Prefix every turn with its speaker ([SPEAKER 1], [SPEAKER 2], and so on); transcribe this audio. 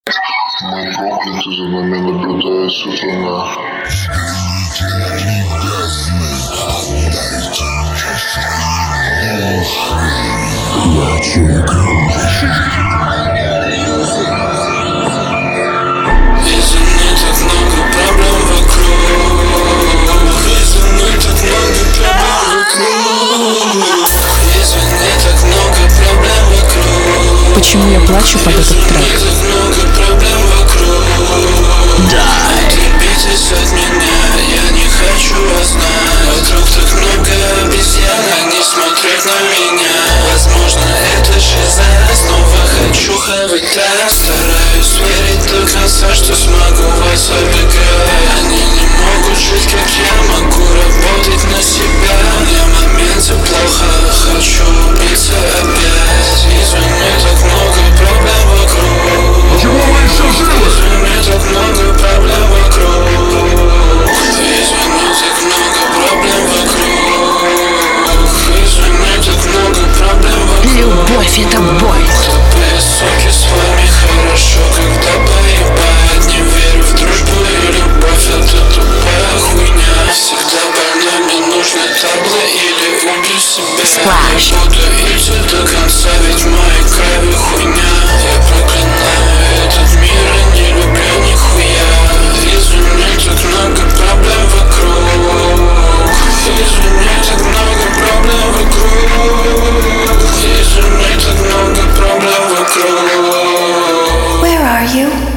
[SPEAKER 1] Мы прокляты, за нами наблюдает сатана.
[SPEAKER 2] Извини, так много проблем вокруг. Извини, так много проблем вокруг. Извини, так много проблем вокруг.
[SPEAKER 3] Почему я плачу под этот трек?
[SPEAKER 2] Так много проблем вокруг. Отъебитесь от меня, я не хочу вас знать. Вокруг так много обезьян, они смотрят на меня. Возможно, это шиза, снова хочу хавать так. Стараюсь верить до конца, что смогу вас обыграть. Они не могут жить, как я могу работать на себя. Мне в моменте плохо, хочу убиться опять. Извини, так много проблем вокруг. Извини, так много проблем вокруг. Извини, так много проблем вокруг. Извини, так много проблем вокруг.
[SPEAKER 3] Любовь — это боль.
[SPEAKER 2] Тупые суки, с вами хорошо, когда поебать. Не верю в дружбу и любовь, это тупая хуйня. Всегда больно, мне нужны таблы или убью себя.
[SPEAKER 3] Splash.
[SPEAKER 2] Я буду идти до конца, ведь в моей крови хуйня. Я проклинаю этот мир и не люблю нихуя. Извини, так много проблем вокруг. Извини, так много проблем вокруг. Извини, так много проблем вокруг.
[SPEAKER 4] Where are you?